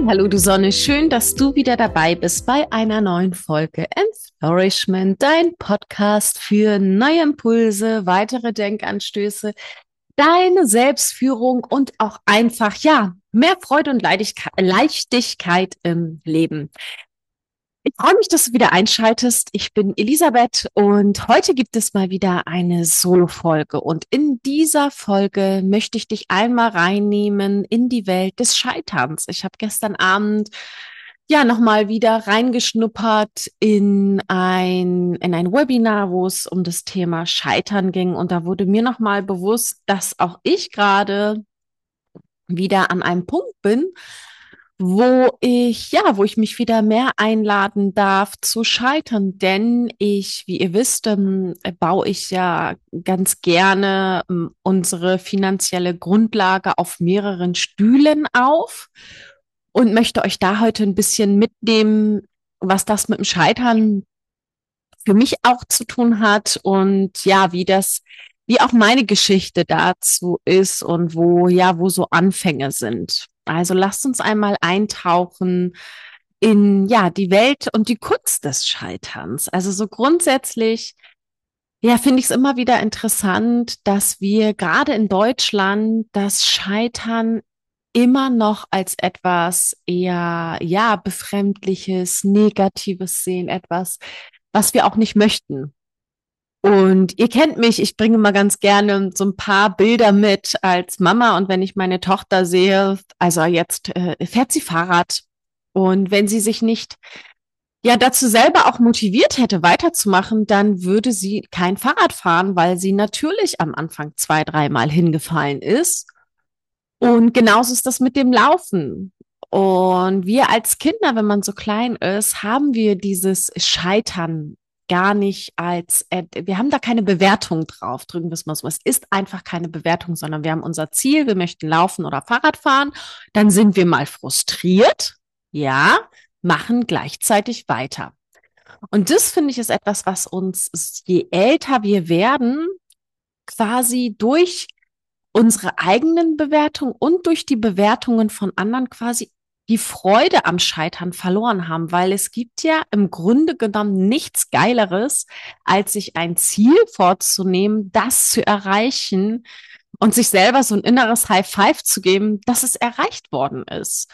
Hallo du Sonne, schön, dass du wieder dabei bist bei einer neuen Folge Flourishment, dein Podcast für neue Impulse, weitere Denkanstöße, deine Selbstführung und auch einfach, mehr Freude und Leichtigkeit im Leben. Ich freue mich, dass du wieder einschaltest. Ich bin Elisabeth und heute gibt es mal wieder eine Solo-Folge. Und in dieser Folge möchte ich dich einmal reinnehmen in die Welt des Scheiterns. Ich habe gestern Abend nochmal wieder reingeschnuppert in ein Webinar, wo es um das Thema Scheitern ging. Und da wurde mir nochmal bewusst, dass auch ich gerade wieder an einem Punkt bin, wo ich mich wieder mehr einladen darf zu scheitern, denn wie ihr wisst, baue ich ja ganz gerne unsere finanzielle Grundlage auf mehreren Stühlen auf und möchte euch da heute ein bisschen mitnehmen, was das mit dem Scheitern für mich auch zu tun hat und wie auch meine Geschichte dazu ist und wo so Anfänge sind. Also lasst uns einmal eintauchen in, die Welt und die Kunst des Scheiterns. Also so grundsätzlich, finde ich es immer wieder interessant, dass wir gerade in Deutschland das Scheitern immer noch als etwas eher, befremdliches, Negatives sehen, etwas, was wir auch nicht möchten. Und ihr kennt mich, ich bringe mal ganz gerne so ein paar Bilder mit als Mama. Und wenn ich meine Tochter sehe, also jetzt fährt sie Fahrrad. Und wenn sie sich nicht dazu selber auch motiviert hätte, weiterzumachen, dann würde sie kein Fahrrad fahren, weil sie natürlich am Anfang 2, dreimal hingefallen ist. Und genauso ist das mit dem Laufen. Und wir als Kinder, wenn man so klein ist, haben wir dieses Scheitern gar nicht wir haben da keine Bewertung drauf, drücken wir es mal so. Es ist einfach keine Bewertung, sondern wir haben unser Ziel, wir möchten laufen oder Fahrrad fahren. Dann sind wir mal frustriert, machen gleichzeitig weiter. Und das finde ich ist etwas, was uns, je älter wir werden, quasi durch unsere eigenen Bewertungen und durch die Bewertungen von anderen quasi die Freude am Scheitern verloren haben, weil es gibt ja im Grunde genommen nichts Geileres, als sich ein Ziel vorzunehmen, das zu erreichen und sich selber so ein inneres High Five zu geben, dass es erreicht worden ist.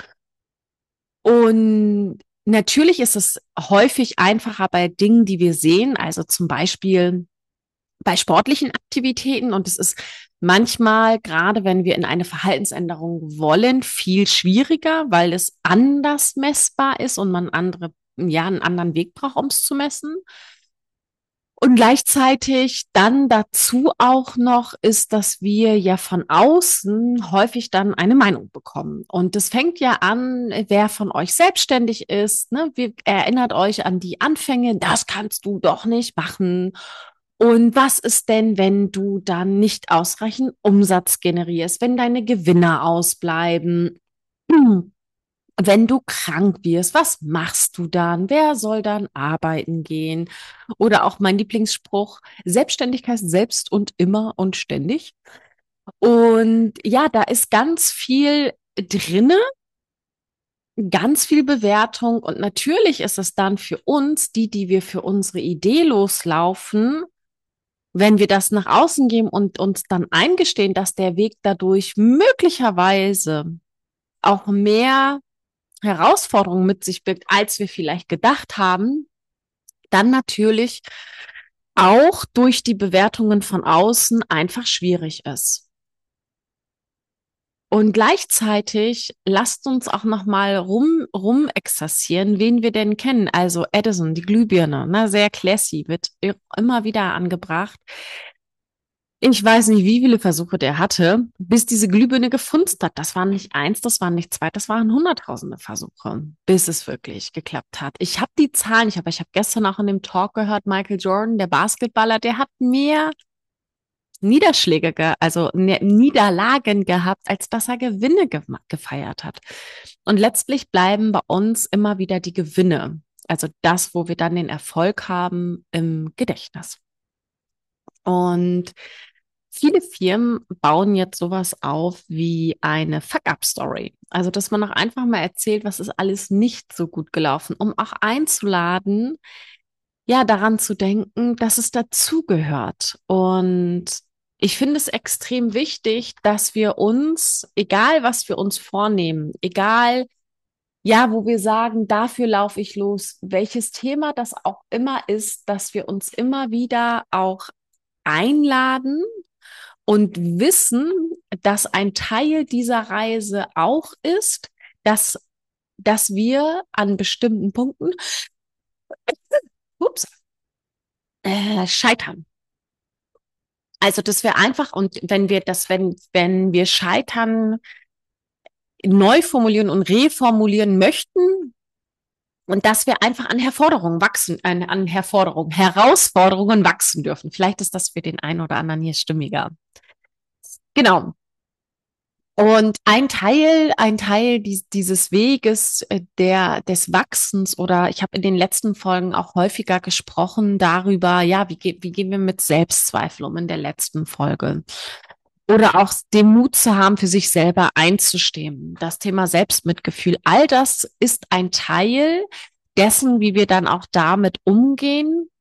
Und natürlich ist es häufig einfacher bei Dingen, die wir sehen, also zum Beispiel bei sportlichen Aktivitäten, und es ist manchmal, gerade wenn wir in eine Verhaltensänderung wollen, viel schwieriger, weil es anders messbar ist und man einen anderen Weg braucht, um es zu messen. Und gleichzeitig dann dazu auch noch ist, dass wir ja von außen häufig dann eine Meinung bekommen. Und das fängt ja an, wer von euch selbstständig ist, ne? Erinnert euch an die Anfänge, das kannst du doch nicht machen. Und was ist denn, wenn du dann nicht ausreichend Umsatz generierst, wenn deine Gewinne ausbleiben? Wenn du krank wirst, was machst du dann? Wer soll dann arbeiten gehen? Oder auch mein Lieblingsspruch, Selbstständigkeit selbst und immer und ständig. Und da ist ganz viel drinne, ganz viel Bewertung. Und natürlich ist es dann für uns, die wir für unsere Idee loslaufen, wenn wir das nach außen geben und uns dann eingestehen, dass der Weg dadurch möglicherweise auch mehr Herausforderungen mit sich birgt, als wir vielleicht gedacht haben, dann natürlich auch durch die Bewertungen von außen einfach schwierig ist. Und gleichzeitig lasst uns auch noch mal rum exerzieren, wen wir denn kennen. Also Edison, die Glühbirne, ne, sehr classy, wird immer wieder angebracht. Ich weiß nicht, wie viele Versuche der hatte, bis diese Glühbirne gefunzt hat. Das waren nicht eins, das waren nicht zwei, das waren hunderttausende Versuche, bis es wirklich geklappt hat. Ich habe die Zahlen, ich habe gestern auch in dem Talk gehört, Michael Jordan, der Basketballer, der hat mehr also Niederlagen gehabt, als dass er Gewinne gefeiert hat. Und letztlich bleiben bei uns immer wieder die Gewinne, also das, wo wir dann den Erfolg haben, im Gedächtnis. Und Viele Firmen bauen jetzt sowas auf wie eine Fuck-up-Story. Also, dass man auch einfach mal erzählt, was ist alles nicht so gut gelaufen, um auch einzuladen, ja, daran zu denken, dass es dazugehört. Und ich finde es extrem wichtig, dass wir uns, egal was wir uns vornehmen, egal, ja, wo wir sagen, dafür laufe ich los, welches Thema das auch immer ist, dass wir uns immer wieder auch einladen und wissen, dass ein Teil dieser Reise auch ist, dass, dass wir an bestimmten Punkten, ups, scheitern. Also, dass wir einfach, und wenn wir scheitern, neu formulieren und reformulieren möchten, und dass wir einfach an Herforderungen wachsen, an Herforderungen, Herausforderungen wachsen dürfen. Vielleicht ist das für den einen oder anderen hier stimmiger. Genau. Und ein Teil dieses Weges des Wachsens, oder ich habe in den letzten Folgen auch häufiger gesprochen darüber, ja, wie gehen wir mit Selbstzweifel um in der letzten Folge? Oder auch den Mut zu haben, für sich selber einzustehen. Das Thema Selbstmitgefühl, all das ist ein Teil dessen, wie wir dann auch damit umgehen,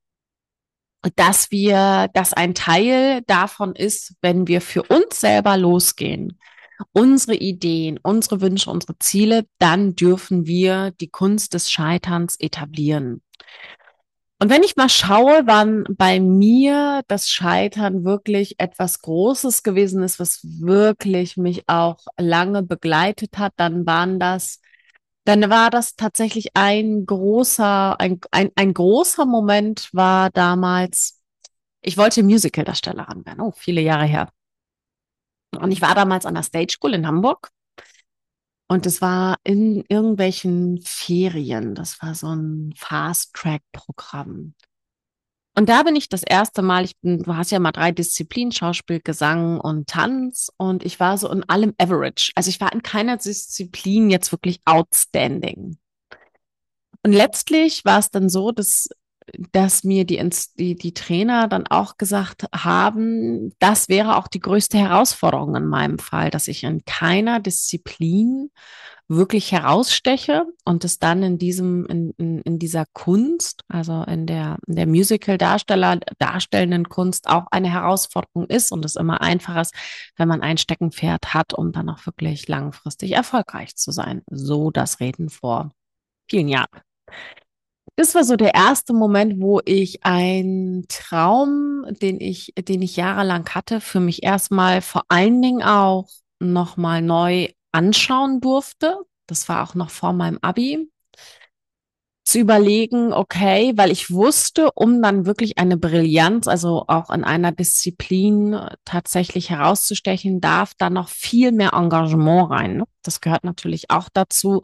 dass ein Teil davon ist, wenn wir für uns selber losgehen, unsere Ideen, unsere Wünsche, unsere Ziele, dann dürfen wir die Kunst des Scheiterns etablieren. Und wenn ich mal schaue, wann bei mir das Scheitern wirklich etwas Großes gewesen ist, was wirklich mich auch lange begleitet hat, dann war das tatsächlich ein großer Moment war damals, ich wollte Musicaldarstellerin werden, oh, viele Jahre her. Und ich war damals an der Stage School in Hamburg. Und es war in irgendwelchen Ferien. Das war so ein Fast-Track-Programm. Und da bin ich das erste Mal, du hast ja mal drei Disziplinen, Schauspiel, Gesang und Tanz. Und ich war so in allem average. Also ich war in keiner Disziplin jetzt wirklich outstanding. Und letztlich war es dann so, dass mir die Trainer dann auch gesagt haben, das wäre auch die größte Herausforderung in meinem Fall, dass ich in keiner Disziplin wirklich heraussteche und es dann in dieser Kunst, also in der darstellenden Kunst auch eine Herausforderung ist und es immer einfacher ist, wenn man ein Steckenpferd hat, um dann auch wirklich langfristig erfolgreich zu sein. So das Reden vor vielen Jahren. Das war so der erste Moment, wo ich einen Traum, den ich jahrelang hatte, für mich erstmal vor allen Dingen auch nochmal neu anschauen durfte. Das war auch noch vor meinem Abi. Zu überlegen, okay, weil ich wusste, um dann wirklich eine Brillanz, also auch in einer Disziplin tatsächlich herauszustechen, darf da noch viel mehr Engagement rein. Ne? Das gehört natürlich auch dazu,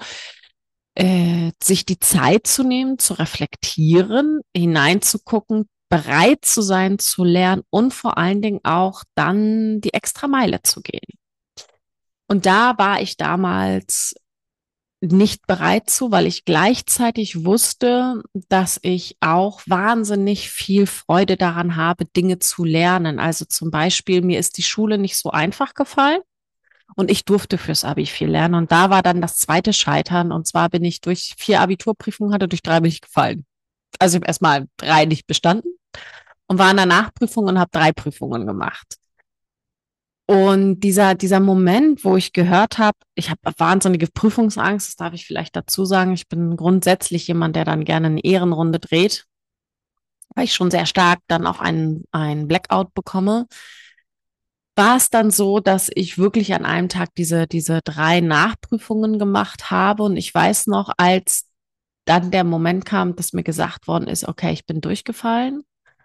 sich die Zeit zu nehmen, zu reflektieren, hineinzugucken, bereit zu sein, zu lernen und vor allen Dingen auch dann die extra Meile zu gehen. Und da war ich damals nicht bereit zu, weil ich gleichzeitig wusste, dass ich auch wahnsinnig viel Freude daran habe, Dinge zu lernen. Also zum Beispiel, mir ist die Schule nicht so einfach gefallen. Und ich durfte fürs Abi viel lernen. Und da war dann das zweite Scheitern. Und zwar bin ich durch 4 Abiturprüfungen hatte, durch 3 bin ich gefallen. Also ich habe erstmal 3 nicht bestanden und war in der Nachprüfung und habe 3 Prüfungen gemacht. Und dieser Moment, wo ich gehört habe, ich habe wahnsinnige Prüfungsangst, das darf ich vielleicht dazu sagen. Ich bin grundsätzlich jemand, der dann gerne eine Ehrenrunde dreht, weil ich schon sehr stark dann auch einen Blackout bekomme. War es dann so, dass ich wirklich an einem Tag diese 3 Nachprüfungen gemacht habe. Und ich weiß noch, als dann der Moment kam, dass mir gesagt worden ist, okay, ich bin durchgefallen.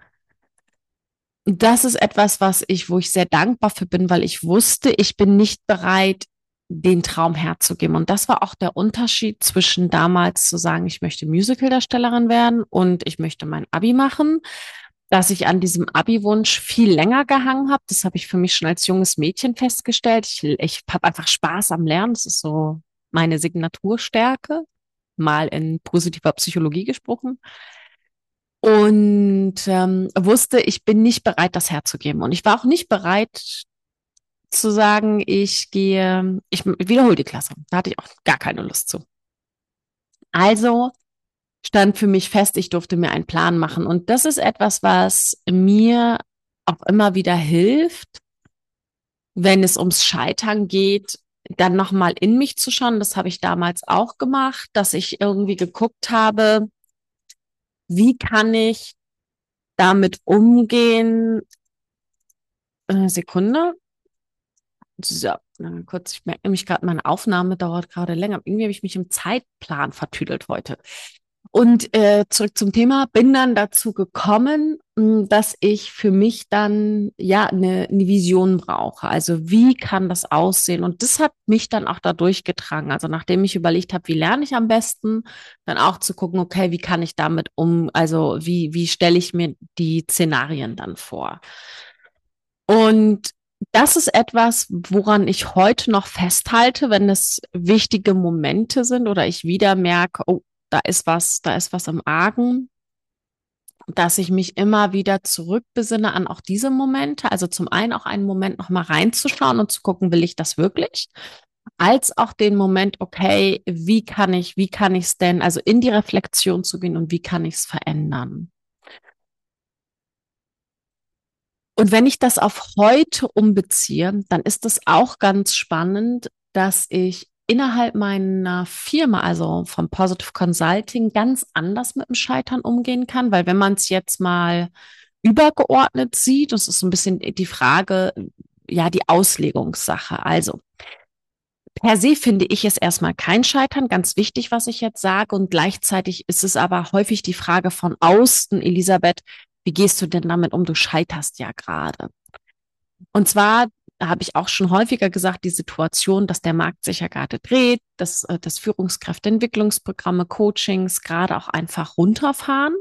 Und das ist etwas, wo ich sehr dankbar für bin, weil ich wusste, ich bin nicht bereit, den Traum herzugeben. Und das war auch der Unterschied zwischen damals zu sagen, ich möchte Musicaldarstellerin werden und ich möchte mein Abi machen, dass ich an diesem Abi-Wunsch viel länger gehangen habe. Das habe ich für mich schon als junges Mädchen festgestellt. Ich habe einfach Spaß am Lernen. Das ist so meine Signaturstärke, mal in positiver Psychologie gesprochen. und wusste, ich bin nicht bereit, das herzugeben. Und ich war auch nicht bereit zu sagen, ich wiederhole die Klasse. Da hatte ich auch gar keine Lust zu. Also stand für mich fest, ich durfte mir einen Plan machen. Und das ist etwas, was mir auch immer wieder hilft, wenn es ums Scheitern geht, dann nochmal in mich zu schauen. Das habe ich damals auch gemacht, dass ich irgendwie geguckt habe, wie kann ich damit umgehen? Sekunde. So, kurz, ich merke nämlich gerade, meine Aufnahme dauert gerade länger. Irgendwie habe ich mich im Zeitplan vertüdelt heute. Und zurück zum Thema, bin dann dazu gekommen, dass ich für mich dann ja eine Vision brauche. Also wie kann das aussehen? Und das hat mich dann auch da durchgetragen. Also nachdem ich überlegt habe, wie lerne ich am besten, dann auch zu gucken, okay, wie kann ich damit also wie stelle ich mir die Szenarien dann vor? Und das ist etwas, woran ich heute noch festhalte, wenn es wichtige Momente sind oder ich wieder merke, oh, da ist was im Argen, dass ich mich immer wieder zurückbesinne an auch diese Momente. Also zum einen auch einen Moment noch mal reinzuschauen und zu gucken, will ich das wirklich? Als auch den Moment, okay, wie kann ich es denn, also in die Reflexion zu gehen und wie kann ich es verändern? Und wenn ich das auf heute umbeziehe, dann ist es auch ganz spannend, dass ich innerhalb meiner Firma, also vom Positive Consulting, ganz anders mit dem Scheitern umgehen kann, weil wenn man es jetzt mal übergeordnet sieht, das ist so ein bisschen die Frage, ja, die Auslegungssache. Also per se finde ich es erstmal kein Scheitern, ganz wichtig, was ich jetzt sage. Und gleichzeitig ist es aber häufig die Frage von außen, Elisabeth, wie gehst du denn damit um? Du scheiterst ja gerade. Und zwar habe ich auch schon häufiger gesagt, die Situation, dass der Markt sich ja gerade dreht, dass Führungskräfteentwicklungsprogramme, Coachings gerade auch einfach runterfahren.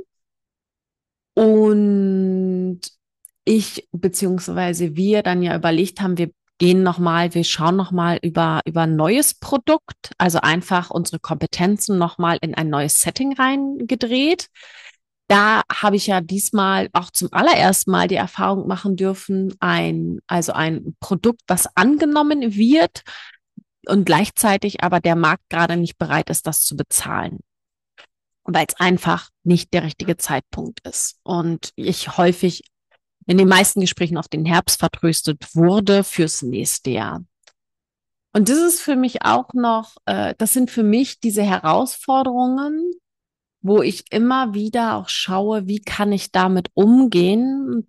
Und ich beziehungsweise wir dann ja überlegt haben, wir schauen nochmal über ein neues Produkt, also einfach unsere Kompetenzen nochmal in ein neues Setting reingedreht. Da habe ich ja diesmal auch zum allerersten Mal die Erfahrung machen dürfen, also ein Produkt, was angenommen wird und gleichzeitig aber der Markt gerade nicht bereit ist, das zu bezahlen, weil es einfach nicht der richtige Zeitpunkt ist. Und ich häufig in den meisten Gesprächen auf den Herbst vertröstet wurde fürs nächste Jahr. Und das ist für mich auch noch, das sind für mich diese Herausforderungen, wo ich immer wieder auch schaue, wie kann ich damit umgehen,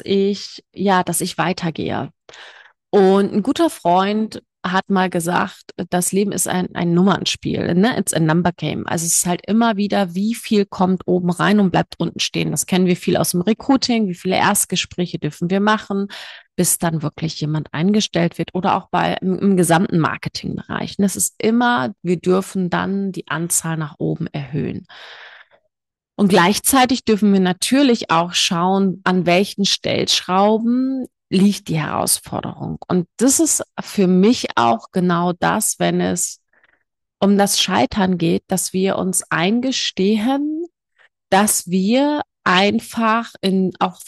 dass ich weitergehe. Und ein guter Freund hat mal gesagt, das Leben ist ein Nummernspiel, ne? It's a number game. Also es ist halt immer wieder, wie viel kommt oben rein und bleibt unten stehen. Das kennen wir viel aus dem Recruiting, wie viele Erstgespräche dürfen wir machen, bis dann wirklich jemand eingestellt wird oder auch im gesamten Marketingbereich. Und es ist immer, wir dürfen dann die Anzahl nach oben erhöhen. Und gleichzeitig dürfen wir natürlich auch schauen, an welchen Stellschrauben liegt die Herausforderung. Und das ist für mich auch genau das, wenn es um das Scheitern geht, dass wir uns eingestehen, dass wir einfach auch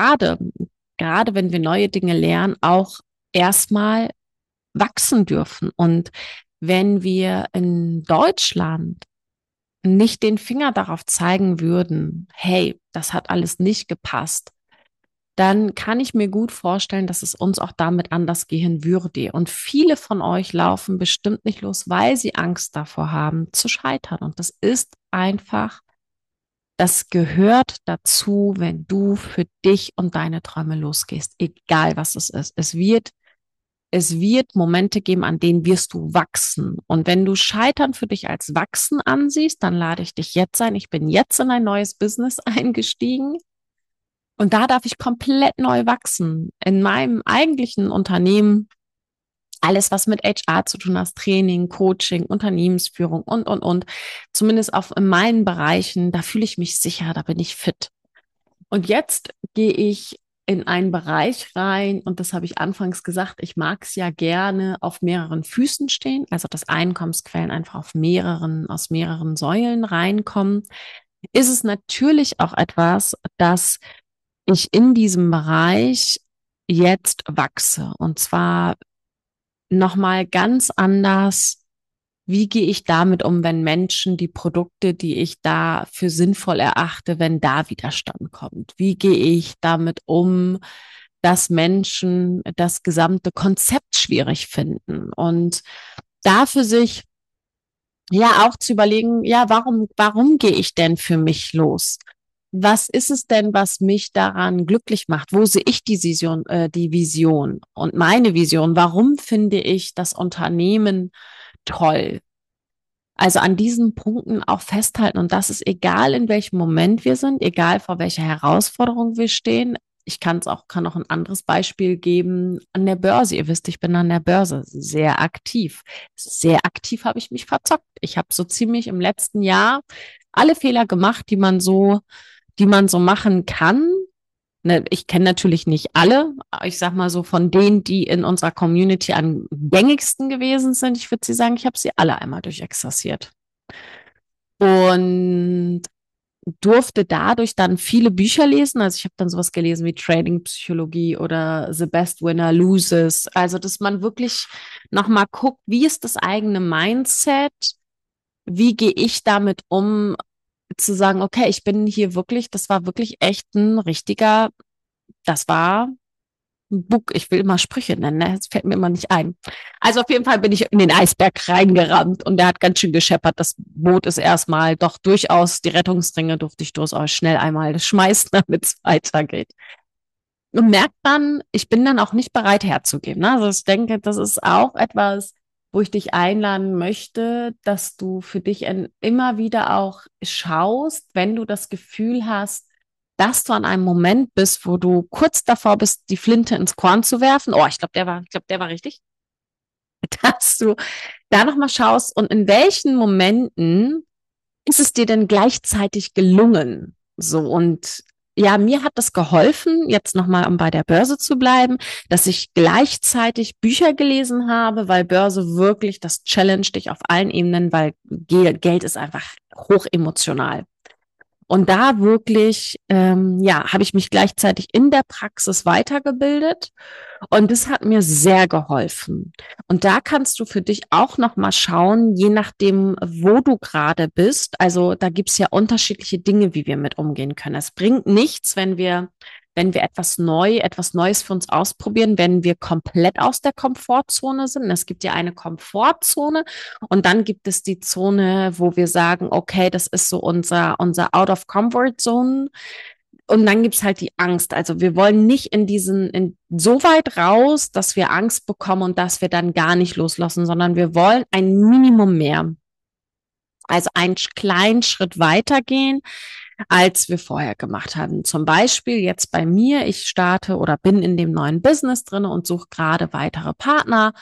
gerade wenn wir neue Dinge lernen, auch erstmal wachsen dürfen. Und wenn wir in Deutschland nicht den Finger darauf zeigen würden, hey, das hat alles nicht gepasst, dann kann ich mir gut vorstellen, dass es uns auch damit anders gehen würde. Und viele von euch laufen bestimmt nicht los, weil sie Angst davor haben, zu scheitern. Und das ist einfach, das gehört dazu, wenn du für dich und deine Träume losgehst, egal was es ist. Es wird Momente geben, an denen wirst du wachsen. Und wenn du Scheitern für dich als Wachsen ansiehst, dann lade ich dich jetzt ein. Ich bin jetzt in ein neues Business eingestiegen und da darf ich komplett neu wachsen. In meinem eigentlichen Unternehmen, alles, was mit HR zu tun hat, Training, Coaching, Unternehmensführung und. Zumindest auch in meinen Bereichen, da fühle ich mich sicher, da bin ich fit. Und jetzt gehe ich in einen Bereich rein, und das habe ich anfangs gesagt, ich mag es ja gerne auf mehreren Füßen stehen, also dass Einkommensquellen einfach aus mehreren Säulen reinkommen. ist es natürlich auch etwas, dass ich in diesem Bereich jetzt wachse. Und zwar nochmal ganz anders. Wie gehe ich damit um, wenn Menschen die Produkte, die ich da für sinnvoll erachte, wenn da Widerstand kommt? Wie gehe ich damit um, dass Menschen das gesamte Konzept schwierig finden? Und da für sich ja auch zu überlegen, ja, warum gehe ich denn für mich los? Was ist es denn, was mich daran glücklich macht? Wo sehe ich die Vision und meine Vision? Warum finde ich das Unternehmen toll? Also an diesen Punkten auch festhalten. Und das ist egal, in welchem Moment wir sind, egal vor welcher Herausforderung wir stehen. Ich kann auch ein anderes Beispiel geben an der Börse. Ihr wisst, ich bin an der Börse sehr aktiv. Sehr aktiv habe ich mich verzockt. Ich habe so ziemlich im letzten Jahr alle Fehler gemacht, die man so machen kann. Ne, ich kenne natürlich nicht alle. Ich sag mal so von denen, die in unserer Community am gängigsten gewesen sind. Ich würde sie sagen, ich habe sie alle einmal durchexerziert und durfte dadurch dann viele Bücher lesen. Also ich habe dann sowas gelesen wie Trading Psychologie oder The Best Winner Loses. Also dass man wirklich nochmal guckt, wie ist das eigene Mindset? Wie gehe ich damit um, zu sagen, okay, ich bin hier wirklich, das war wirklich echt ein richtiger, das war Bug, ich will immer Sprüche nennen, ne? Das fällt mir immer nicht ein. Also auf jeden Fall bin ich in den Eisberg reingerammt und der hat ganz schön gescheppert. Das Boot ist erstmal doch durchaus, die Rettungsringe durfte ich durchaus schnell einmal schmeißen, damit es weitergeht. Und merkt dann, ich bin dann auch nicht bereit herzugeben. Ne? Also ich denke, das ist auch etwas, wo ich dich einladen möchte, dass du für dich immer wieder auch schaust, wenn du das Gefühl hast, dass du an einem Moment bist, wo du kurz davor bist, die Flinte ins Korn zu werfen. Oh, ich glaube, der war richtig. Dass du da nochmal schaust und in welchen Momenten ist es dir denn gleichzeitig gelungen? So und ja, mir hat das geholfen, jetzt nochmal, um bei der Börse zu bleiben, dass ich gleichzeitig Bücher gelesen habe, weil Börse wirklich, das challenge dich auf allen Ebenen, weil Geld ist einfach hoch emotional. Und da wirklich, ja, habe ich mich gleichzeitig in der Praxis weitergebildet und das hat mir sehr geholfen. Und da kannst du für dich auch noch mal schauen, je nachdem, wo du gerade bist. Also da gibt's ja unterschiedliche Dinge, wie wir mit umgehen können. Es bringt nichts, wenn wir etwas Neues für uns ausprobieren, wenn wir komplett aus der Komfortzone sind. Es gibt ja eine Komfortzone und dann gibt es die Zone, wo wir sagen, okay, das ist so unser Out of Comfort Zone. Und dann gibt's halt die Angst. Also wir wollen nicht so weit raus, dass wir Angst bekommen und dass wir dann gar nicht loslassen, sondern wir wollen ein Minimum mehr. Also einen kleinen Schritt weitergehen, als wir vorher gemacht haben. Zum Beispiel jetzt bei mir, ich starte oder bin in dem neuen Business drin und suche gerade weitere Partner,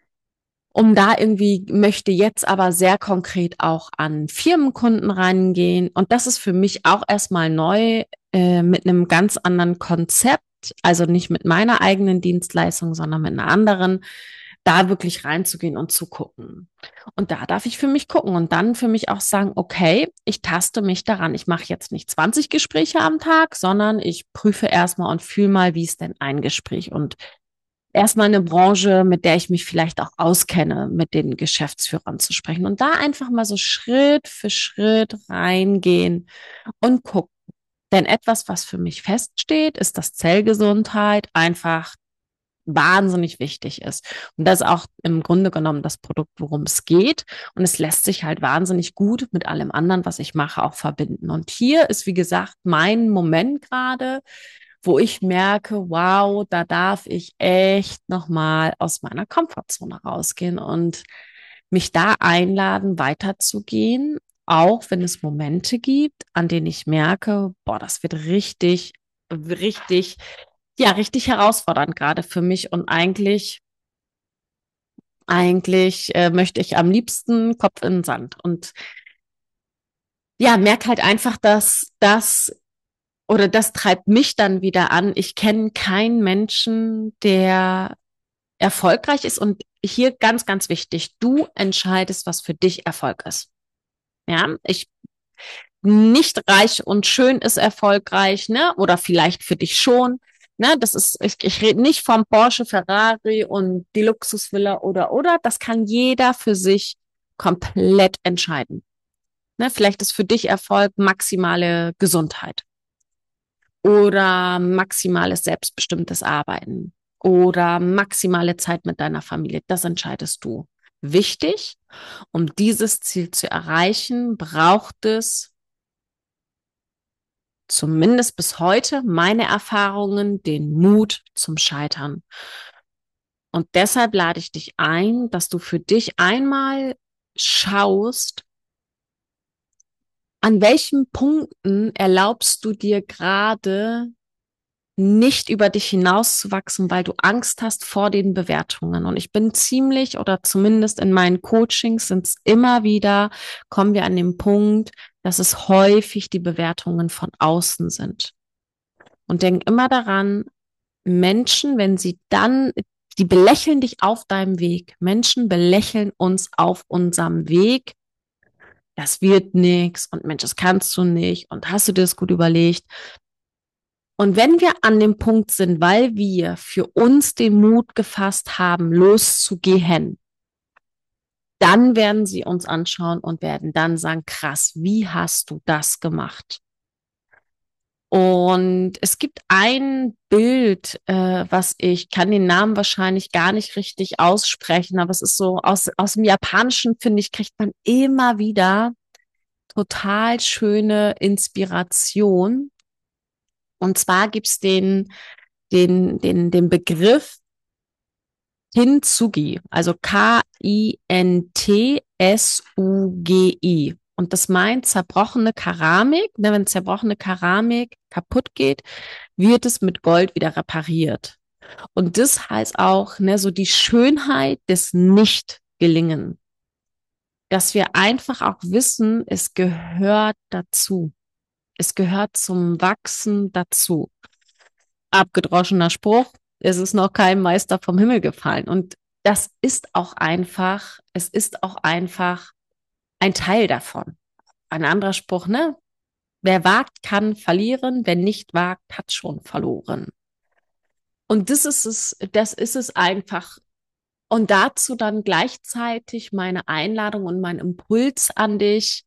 um da irgendwie möchte jetzt aber sehr konkret auch an Firmenkunden reingehen. Und das ist für mich auch erstmal neu, mit einem ganz anderen Konzept, also nicht mit meiner eigenen Dienstleistung, sondern mit einer anderen, da wirklich reinzugehen und zu gucken. Und da darf ich für mich gucken und dann für mich auch sagen, okay, ich taste mich daran. Ich mache jetzt nicht 20 Gespräche am Tag, sondern ich prüfe erstmal und fühle mal, wie ist denn ein Gespräch und erstmal eine Branche, mit der ich mich vielleicht auch auskenne, mit den Geschäftsführern zu sprechen und da einfach mal so Schritt für Schritt reingehen und gucken. Denn etwas, was für mich feststeht, ist, dass Zellgesundheit einfach wahnsinnig wichtig ist. Und das ist auch im Grunde genommen das Produkt, worum es geht. Und es lässt sich halt wahnsinnig gut mit allem anderen, was ich mache, auch verbinden. Und hier ist, wie gesagt, mein Moment gerade, wo ich merke, wow, da darf ich echt nochmal aus meiner Komfortzone rausgehen und mich da einladen, weiterzugehen, auch wenn es Momente gibt, an denen ich merke, boah, das wird richtig, ja, richtig herausfordernd gerade für mich und eigentlich möchte ich am liebsten Kopf in den Sand und ja, merke halt einfach, dass das oder das treibt mich dann wieder an. Ich kenne keinen Menschen, der erfolgreich ist. Und hier ganz, ganz wichtig, du entscheidest, was für dich Erfolg ist. Ja, nicht reich und schön ist erfolgreich, ne? Oder vielleicht für dich schon. Ne? Ich rede nicht vom Porsche, Ferrari und die Luxusvilla oder. Das kann jeder für sich komplett entscheiden. Ne? Vielleicht ist für dich Erfolg maximale Gesundheit oder maximales selbstbestimmtes Arbeiten oder maximale Zeit mit deiner Familie. Das entscheidest du. Wichtig, um dieses Ziel zu erreichen, braucht es zumindest bis heute meine Erfahrungen, den Mut zum Scheitern. Und deshalb lade ich dich ein, dass du für dich einmal schaust, an welchen Punkten erlaubst du dir gerade nicht über dich hinauszuwachsen, weil du Angst hast vor den Bewertungen. Und ich bin ziemlich, oder zumindest in meinen Coachings sind es immer wieder, kommen wir an den Punkt, dass es häufig die Bewertungen von außen sind. Und denk immer daran, Menschen, wenn sie dann, die belächeln dich auf deinem Weg. Menschen belächeln uns auf unserem Weg. Das wird nix und Mensch, das kannst du nicht und hast du dir das gut überlegt? Und wenn wir an dem Punkt sind, weil wir für uns den Mut gefasst haben, loszugehen, dann werden sie uns anschauen und werden dann sagen, krass, wie hast du das gemacht? Und es gibt ein Bild, was ich kann den Namen wahrscheinlich gar nicht richtig aussprechen, aber es ist so aus dem Japanischen, finde ich, kriegt man immer wieder total schöne Inspiration. Und zwar gibt's den Begriff Kintsugi, also Kintsugi. Und das meint zerbrochene Keramik. Ne, wenn zerbrochene Keramik kaputt geht, wird es mit Gold wieder repariert. Und das heißt auch, ne, so die Schönheit des Nicht-Gelingen. Dass wir einfach auch wissen, es gehört dazu. Es gehört zum Wachsen dazu. Abgedroschener Spruch, es ist noch kein Meister vom Himmel gefallen. Und das ist auch einfach, es ist auch einfach ein Teil davon. Ein anderer Spruch, ne? Wer wagt, kann verlieren. Wer nicht wagt, hat schon verloren. Und das ist es einfach. Und dazu dann gleichzeitig meine Einladung und mein Impuls an dich.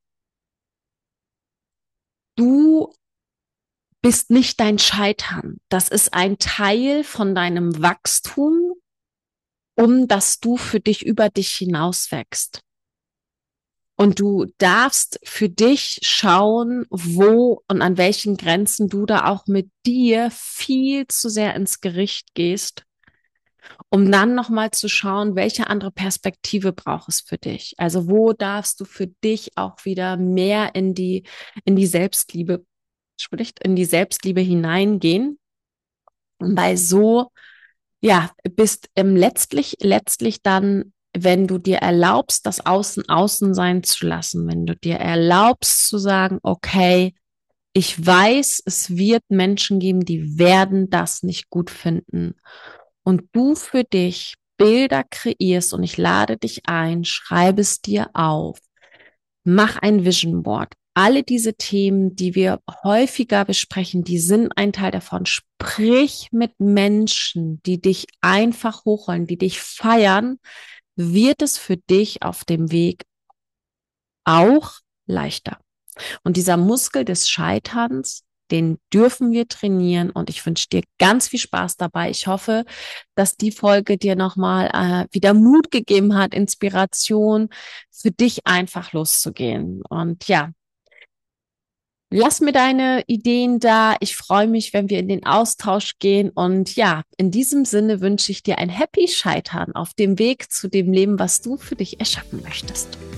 Du bist nicht dein Scheitern. Das ist ein Teil von deinem Wachstum, um dass du für dich über dich hinaus wächst. Und du darfst für dich schauen, wo und an welchen Grenzen du da auch mit dir viel zu sehr ins Gericht gehst, um dann nochmal zu schauen, welche andere Perspektive braucht es für dich. Also wo darfst du für dich auch wieder mehr in die Selbstliebe, sprich, in die Selbstliebe hineingehen, weil so ja, bist letztlich dann, wenn du dir erlaubst, das Außen außen sein zu lassen, wenn du dir erlaubst zu sagen, okay, ich weiß, es wird Menschen geben, die werden das nicht gut finden. Und du für dich Bilder kreierst und ich lade dich ein, schreibe es dir auf. Mach ein Vision Board. Alle diese Themen, die wir häufiger besprechen, die sind ein Teil davon. Sprich mit Menschen, die dich einfach hochholen, die dich feiern, wird es für dich auf dem Weg auch leichter. Und dieser Muskel des Scheiterns, den dürfen wir trainieren und ich wünsche dir ganz viel Spaß dabei. Ich hoffe, dass die Folge dir nochmal wieder Mut gegeben hat, Inspiration für dich einfach loszugehen. Und ja, lass mir deine Ideen da. Ich freue mich, wenn wir in den Austausch gehen. Und ja, in diesem Sinne wünsche ich dir ein Happy Scheitern auf dem Weg zu dem Leben, was du für dich erschaffen möchtest.